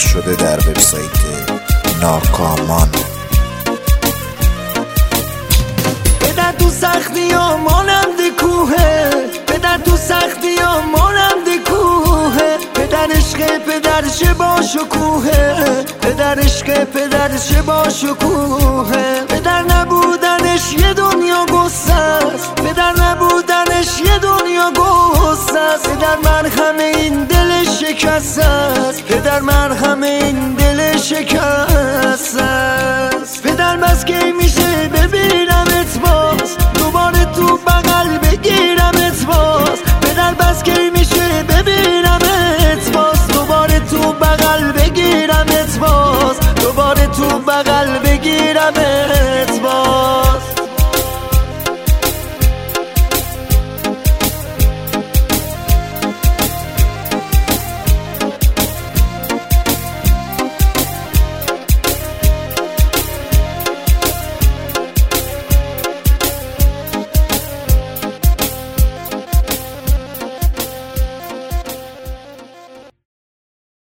پخش شده در وبسایت ناکامان. پدر تو سختی ها مانند کوهه، پدر تو سختی ها مانند کوهه، پدر عشق پدر چه با شکوهه، پدر عشق پدر چه با شکوهه. پدر نبودنش یه دنیا گسته است، پدر نبودنش یه دنیا گسته است. پدر مرهم این دل شکسته است، پدر مرهم این دل شکسته است. پدر بس کی میشه ببینمت باز، دوباره تو بغل بگیرمت باز. پدر بس کی میشه ببینمت باز، دوباره تو بغل بگیرمت باز، دوباره تو بغل بگیرمت باز.